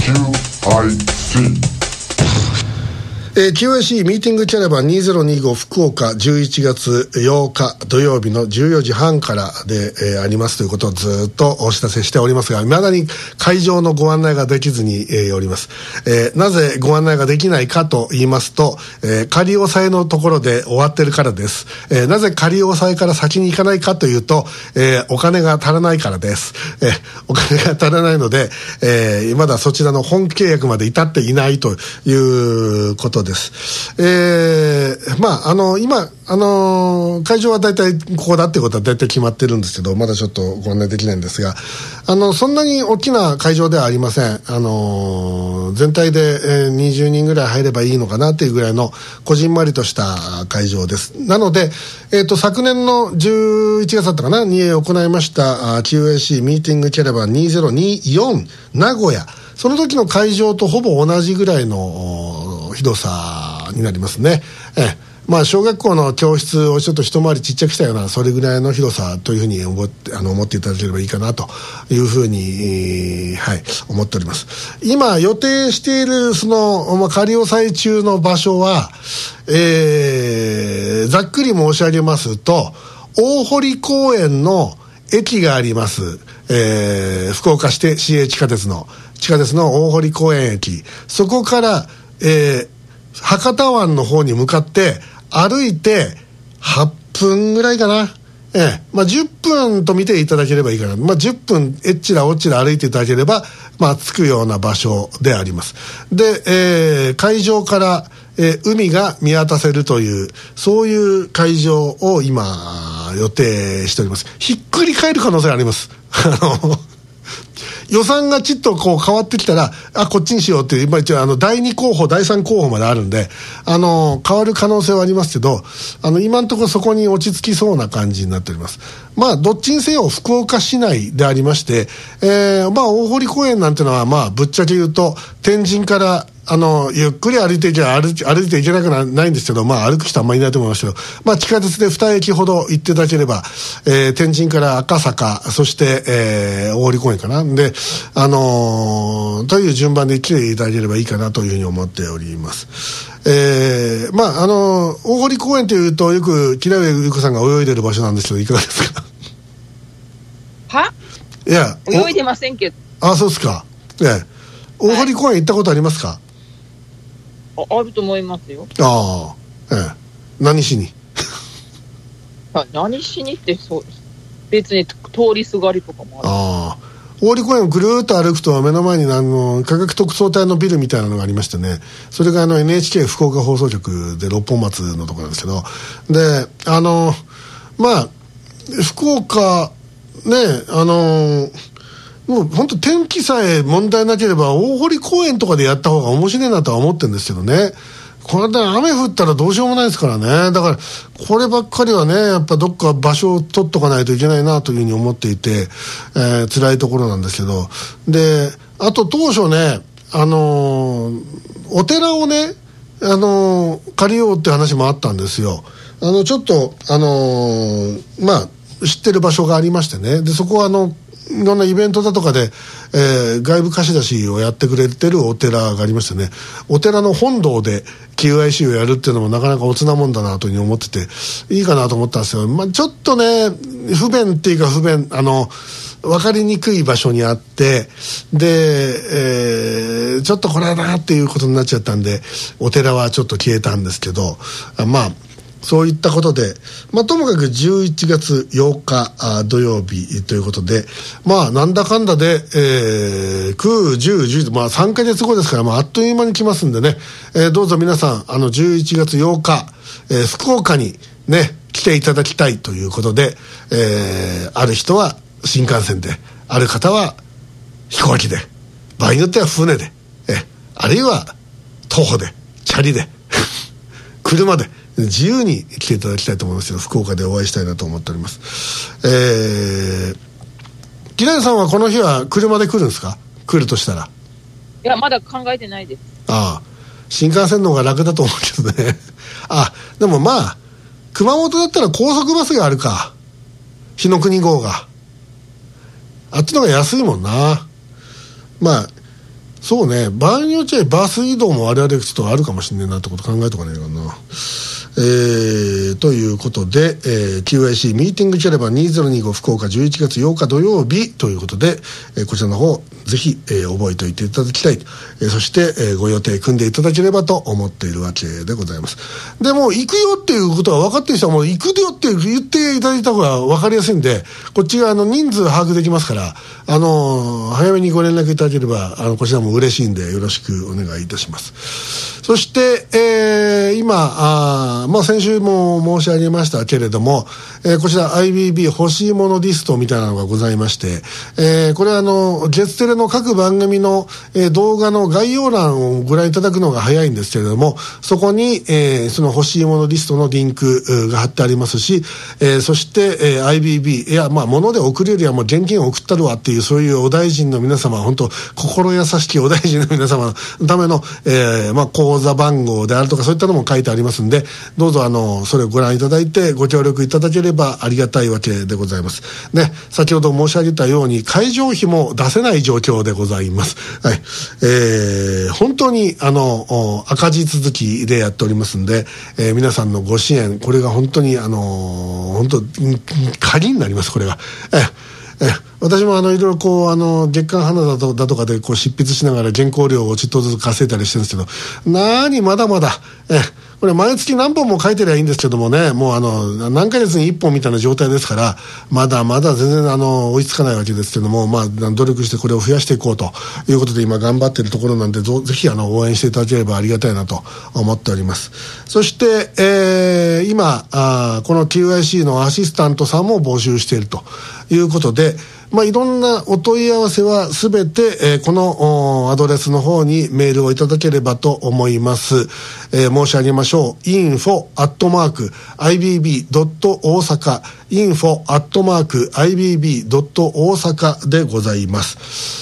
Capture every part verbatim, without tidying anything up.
キューアイシーえー、キューアイシー ミーティングキャラバンにせんにじゅうご福岡じゅういちがつようか土曜日のじゅうよじはんからで、えー、ありますということをずっとお知らせしておりますが、未だに会場のご案内ができずに、えー、おります。えー、なぜご案内ができないかと言いますと、えー、仮押さえのところで終わってるからです。えー、なぜ仮押さえから先に行かないかというと、えー、お金が足らないからです。えー、お金が足らないので、えー、まだそちらの本契約まで至っていないということです。です。えー、まあ、あの、今、あの、会場は大体ここだっていうことは大体決まってるんですけど、まだちょっとご案内できないんですが、あの、そんなに大きな会場ではありません。あの、全体で、えー、にじゅうにんぐらい入ればいいのかなっていうぐらいのこじんまりとした会場です。なので、えっと、昨年のじゅういちがつだったかなに行いました キューアイシー ミーティングキャラバンにせんにじゅうよん名古屋。その時の会場とほぼ同じぐらいの広さになりますね。えまあ、小学校の教室をちょっと一回りちっちゃくしたようなそれぐらいの広さというふうに思って、あの思っていただければいいかなというふうに、えー、はい思っております。今予定しているその、まあ、仮押さえ中の場所は、えー、ざっくり申し上げますと大堀公園の駅があります、えー、福岡市市営地下鉄の地下鉄の大堀公園駅、そこから、えー、博多湾の方に向かって歩いてはっぷんぐらいかな、ええまあ、じゅっぷんと見ていただければいいかな、まあ、じゅっぷんえっちらおっちら歩いていただければ、まあ、着くような場所であります。で、えー、会場から、えー、海が見渡せるというそういう会場を今予定しております。ひっくり返る可能性あります。あの予算がちっとこう変わってきたら、あ、こっちにしようっていう、今一応あのだいに候補、だいさん候補まであるんで、あの、変わる可能性はありますけど、あの、今のところそこに落ち着きそうな感じになっております。まあ、どっちにせよ福岡市内でありまして、えー、まあ、大堀公園なんてのは、まあ、ぶっちゃけ言うと、天神から、あの、ゆっくり歩いていけば歩いて、歩いていけなくはないんですけど、まあ、歩く人はあんまりいないと思いますけど、まあ、地下鉄でに駅ほど行っていただければ、えー、天神から赤坂、そして、えー、大堀公園かな。で、あのー、という順番で来ていただければいいかなというふうに思っております。えー、まあ、あのー、大堀公園というと、よく、木上優子さんが泳いでる場所なんですけど、いかがですか？ はいや、 泳いでませんけど。 あ、そうですか。ええ。大堀公園行ったことありますか？はいあ, あると思いますよ。 ああ、ええ、何しに何しにってそう別に通りすがりとかもある。 ああ、大堀公園をぐるーっと歩くと目の前にあの科学特捜隊のビルみたいなのがありましてね、それがあの エヌエイチケー 福岡放送局で六本松のところなんですけど、であのまあ福岡ね、あのもう本当天気さえ問題なければ大堀公園とかでやった方が面白いなとは思ってるんですけどね。これで雨降ったらどうしようもないですからね。だからこればっかりはね、やっぱどっか場所を取っとかないといけないなというふうに思っていて、えー、辛いところなんですけど、であと当初ね、あのー、お寺をね、あのー、借りようって話もあったんですよ。あのちょっとあのー、まあ知ってる場所がありましてね、でそこはあのいろんなイベントだとかで、えー、外部貸し出しをやってくれてるお寺がありましてね、お寺の本堂で キューアイシー をやるっていうのもなかなかおつなもんだなというふうに思ってていいかなと思ったんですよ。まあ、ちょっとね不便っていうか不便、あの分かりにくい場所にあって、で、えー、ちょっとこれだなっていうことになっちゃったんでお寺はちょっと消えたんですけど、まあそういったことで、まあ、ともかくじゅういちがつようかあ土曜日ということで、まあなんだかんだで、えー、く、じゅう、じゅういち、まあさんかげつごですから、まあ、あっという間に来ますんでね、えー、どうぞ皆さんあのじゅういちがつようか、えー、福岡にね来ていただきたいということで、えー、ある人は新幹線で、ある方は飛行機で、場合によっては船で、えー、あるいは徒歩で、チャリで車で自由に来ていただきたいと思いますよ。福岡でお会いしたいなと思っております。えー、木梨さんはこの日は車で来るんですか？来るとしたら。いやまだ考えてないです。 ああ、新幹線の方が楽だと思うけどねあ、でもまあ熊本だったら高速バスがあるか、日の国号があっちの方が安いもんな。まあそうね、場合によっちゃバス移動も我々ちょっとあるかもしれないなってこと考えとかないかな。えー、ということで、えー、キューアイシー ミーティングキャラバンにせんにじゅうご福岡じゅういちがつようか土曜日ということで、えー、こちらの方ぜひ、えー、覚えておいていただきたい、えー、そして、えー、ご予定組んでいただければと思っているわけでございます。でも行くよっていうことは分かっている人はもう行くよって言っていただいた方が分かりやすいんで、こっちがあの人数把握できますから、あのー、早めにご連絡いただければあのこちらも嬉しいんでよろしくお願いいたします。そして、えー、今あまあ、先週も申し上げましたけれども、えー、こちら アイビービー 欲しいものリストみたいなのがございまして、えー、これはあの月テレの各番組の、えー、動画の概要欄をご覧いただくのが早いんですけれども、そこに、えー、その欲しいものリストのリンクが貼ってありますし、えー、そして、えー、アイビービー いやまあ物で送るよりはもう現金を送ったるわっていうそういうお大臣の皆様、本当心優しきお大臣の皆様のための、えー、まあ口座番号であるとかそういったのも書いてありますんで、どうぞあのそれをご覧いただいてご協力いただければありがたいわけでございますね。先ほど申し上げたように会場費も出せない状況でございます。はい、えー、本当にあの赤字続きでやっておりますんで、えー、皆さんのご支援これが本当にあの本当鍵になります。これがええ私もあのいろいろこうあの月刊花だとだとかでこう執筆しながら原稿料をちょっとずつ稼いだりしてるんですけど、なにまだまだえこれ毎月何本も書いてりゃいいんですけどもね、もうあの何ヶ月にいっぽんみたいな状態ですからまだまだ全然あの追いつかないわけですけども、まあ努力してこれを増やしていこうということで今頑張っているところなんで、ぜひあの応援していただければありがたいなと思っております。そして、えー、今あこの キューアイシー のアシスタントさんも募集しているということで、まあ、いろんなお問い合わせはすべて、えー、このアドレスの方にメールをいただければと思います。えー、申し上げましょう。インフォ アットマーク アイビービー ドット 大阪 インフォ アットマーク アイビービー ドット 大阪でございます。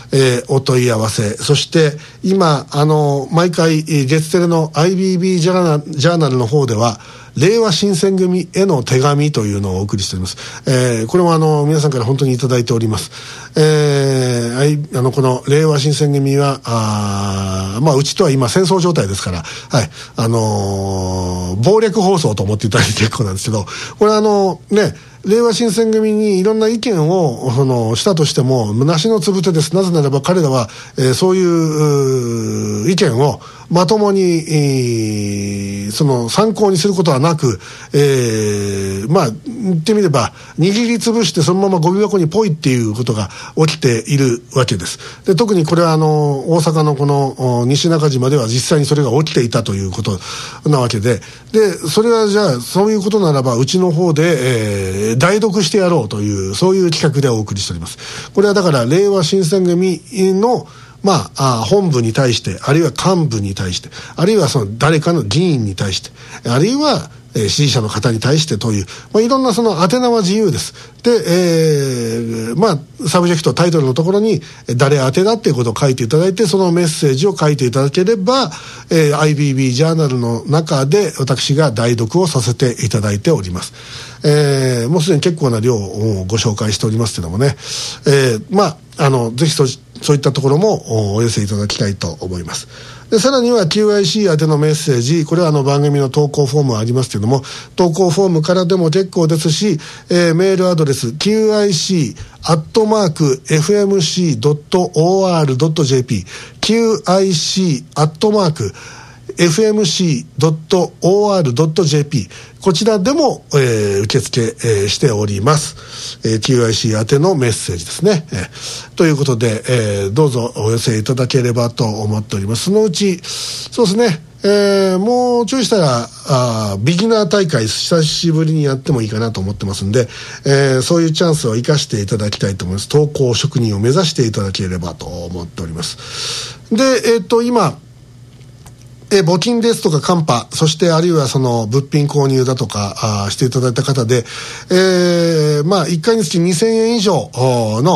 えー、お問い合わせ、そして今あの毎回月テレの アイビービー ジャーナル、ジャーナルの方では令和新選組への手紙というのをお送りしております。えー、これもあの皆さんから本当にいただいております。えー、あのこの令和新選組はあまあうちとは今戦争状態ですから、はいあのー、暴力放送と思っていただいて結構なんですけど、これあのね令和新選組にいろんな意見をそのしたとしても梨のつぶてです。なぜならば彼らは、えー、そういう意見をまともに、えー、その参考にすることはなく、えー、まあ言ってみれば握りつぶしてそのままゴミ箱にポイっていうことが起きているわけです。で特にこれはあの大阪のこの西中島では実際にそれが起きていたということなわけで、でそれはじゃあそういうことならばうちの方で、えー代読してやろうというそういう企画でお送りしております。これはだから令和新選組のまあ、あ本部に対してあるいは幹部に対してあるいはその誰かの議員に対してあるいは、えー、支持者の方に対してという、まあ、いろんなその宛名は自由です。で、えー、まあサブジェクトタイトルのところに誰宛てだっていうことを書いていただいてそのメッセージを書いていただければ、えー、アイビービー ジャーナルの中で私が代読をさせていただいております。えー、もうすでに結構な量をご紹介しておりますけどもね、えー、まああのぜひそそういったところもお寄せいただきたいと思います。でさらには キューアイシー 宛てのメッセージ、これはあの番組の投稿フォームありますけども投稿フォームからでも結構ですし、えー、メールアドレス キューアイシー アットマーク エフエムシー ドット オーアール ドット ジェーピー キューアイシー アットマークエフエムシー ドット オーアール ドット ジェーピー こちらでも、えー、受付、えー、しております、えー、キューアイシー 宛てのメッセージですね、えー、ということで、えー、どうぞお寄せいただければと思っております。そのうちそうですね、えー、もうちょいしたらあビギナー大会久しぶりにやってもいいかなと思ってますんで、えー、そういうチャンスを生かしていただきたいと思います。投稿職人を目指していただければと思っております。で、えー、っと今え募金ですとかカンパ、そしてあるいはその物品購入だとかあしていただいた方で、えー、まあいっかいにつきにせんえん以上の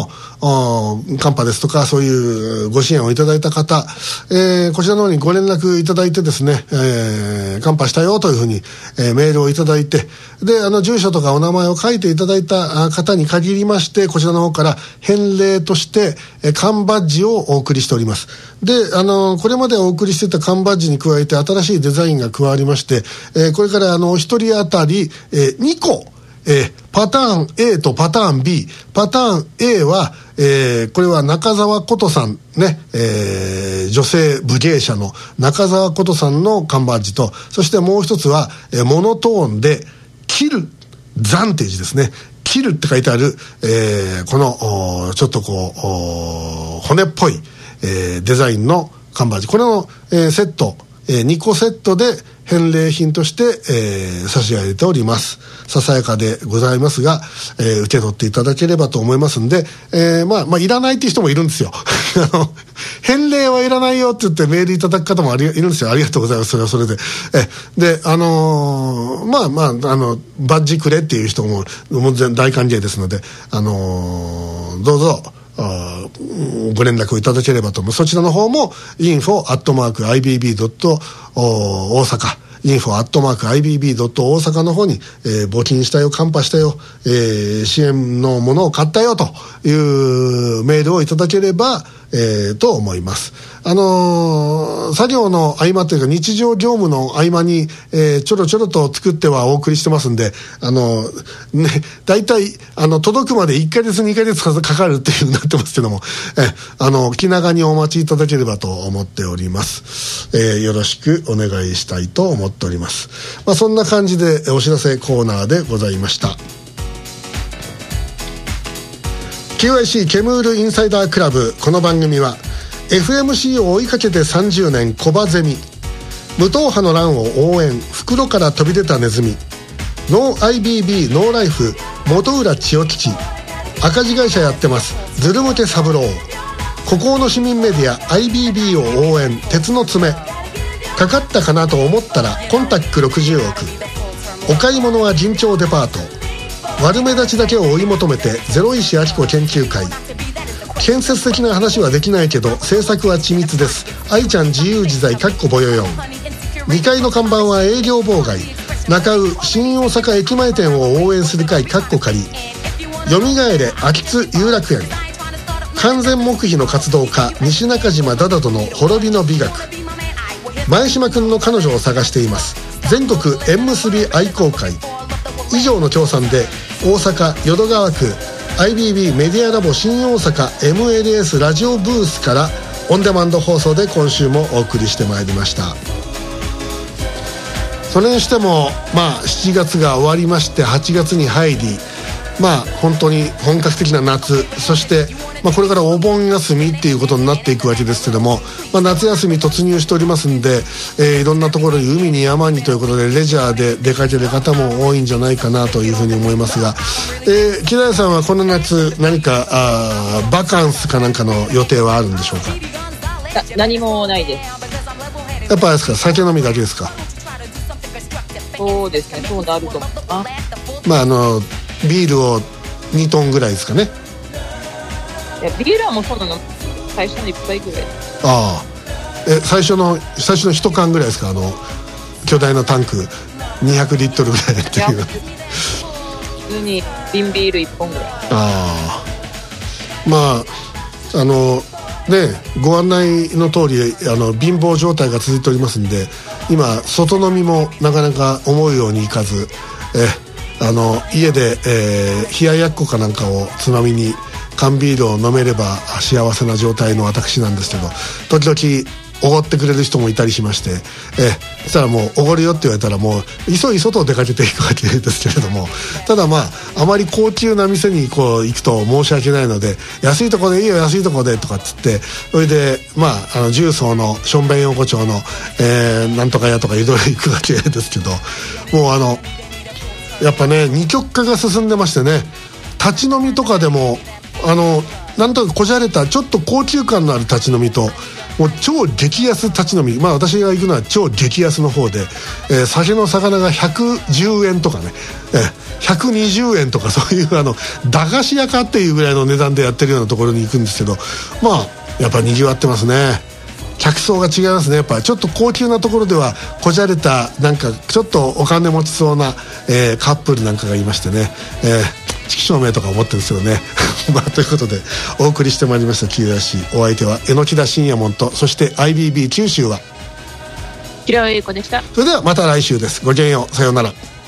カンパですとかそういうご支援をいただいた方、えー、こちらの方にご連絡いただいてですね、えー、カンパしたよというふうに、えー、メールをいただいて、であの住所とかお名前を書いていただいた方に限りましてこちらの方から返礼として缶バッジをお送りしております。であのこれまでお送りしていた缶バッジに加えて新しいデザインが加わりまして、えー、これからあのお一人当たり、えー、にこ、えー、パターン A とパターン B、 パターン A は、えー、これは中澤琴さんね、えー、女性武芸者の中澤琴さんの缶バッジと、そしてもう一つは、えー、モノトーンでキルザンテージですね、キルって書いてある、えー、このちょっとこう骨っぽい、えー、デザインの缶バッジ、これの、えー、セット、えー、にこセットで返礼品として、えー、差し上げております。ささやかでございますが、えー、受け取っていただければと思いますんで、えー、まあ、まあ、いらないっていう人もいるんですよ。あの、返礼はいらないよって言ってメールいただく方もありいるんですよ。ありがとうございます。それはそれで。え、で、あのー、まあまあ、あの、バッジくれっていう人も、もう大歓迎ですので、あのー、どうぞ、あご連絡をいただければと思う。そちらの方も インフォ アットマーク アイビービー ドット 大阪 インフォ アットマーク アイビービー ドット 大阪の方に、えー、募金したよ、カンパしたよ、えー、支援のものを買ったよというメールをいただければ、えー、と思います。あのー、作業の合間というか日常業務の合間に、えー、ちょろちょろと作ってはお送りしてますんで、あのー、ね、大体あの届くまでいっかげつにかげつかかるっていう風になってますけども、えあの気長にお待ちいただければと思っております。えー、よろしくお願いしたいと思っております。まあ、そんな感じでお知らせコーナーでございました。キューアイシー ケムールインサイダークラブ、この番組は エフエムシー を追いかけてさんじゅうねんコバゼミ、無党派の乱を応援袋から飛び出たネズミ、ノー アイビービー ノーライフ元浦千代吉、赤字会社やってますズル向け三郎、孤高の市民メディア アイビービー を応援鉄の爪、かかったかなと思ったらコンタックろくじゅうおく、お買い物は順調デパート、悪目立ちだけを追い求めてゼロ石明子研究会、建設的な話はできないけど政策は緻密です、愛ちゃん自由自在かっこぼよよん、にかいの看板は営業妨害、中尾新大阪駅前店を応援する会かっこ仮、よみがえれ秋津有楽園、完全黙秘の活動家西中島ダダドの滅びの美学、前島くんの彼女を探しています全国縁結び愛好会、以上の協賛で大阪淀川区 アイビービー メディアラボ新大阪 エムエルエス ラジオブースからオンデマンド放送で今週もお送りしてまいりました。それにしてもまあしちがつが終わりましてはちがつに入り、まあ本当に本格的な夏、そして、まあ、これからお盆休みっていうことになっていくわけですけども、まあ、夏休み突入しておりますんで、えー、いろんなところに海に山にということでレジャーで出かける方も多いんじゃないかなというふうに思いますが、えー、木田さんはこの夏何かあバカンスかなんかの予定はあるんでしょうか？ 何もないです。 やっぱあれですか、酒飲みだけですか？ そうですね、そうなると思うな。 まああのビールをにトンぐらいですかね。 いやビールはもうそんなの最初のいっぱいぐらい。 ああ、え最初の最初のいち缶ぐらいですか？あの巨大なタンクにひゃくリットルぐらいっていう。 普通に瓶ビールいっぽんぐらい。 ああ、まああのね、ご案内の通りあの貧乏状態が続いておりますんで、今外飲みもなかなか思うようにいかず、えあの家で、えー、冷ややっこかなんかをつまみに缶ビールを飲めれば幸せな状態の私なんですけど、時々おごってくれる人もいたりしまして、えそしたらもうおごるよって言われたらもう急い外出かけていくわけですけれども、ただまああまり高級な店にこう行くと申し訳ないので、安いとこでいいよ安いとこでとかっつって、それでまああの重曹のしょんべん横丁の、えー、なんとか屋とかいろいろ行くわけですけど、もうあのやっぱね二極化が進んでましてね、立ち飲みとかでもあのなんとかこじゃれたちょっと高級感のある立ち飲みと、 もう超激安立ち飲み、まあ私が行くのは超激安の方で、えー、酒の魚がひゃくじゅうえんとかね、えー、ひゃくにじゅうえんとか、そういうあの駄菓子屋かっていうぐらいの値段でやってるようなところに行くんですけど、まあやっぱ賑わってますね。客層が違いますね。やっぱちょっと高級なところではこじゃれたなんかちょっとお金持ちそうな、えー、カップルなんかがいましてね、えー、色照明とか思ってるんですよね。まあということでお送りしてまいりましたキューアーシー、お相手は榎田信也門と、そして アイビービー 九州は平尾英子でした。 それではまた来週です。ごきげんよう、さようなら。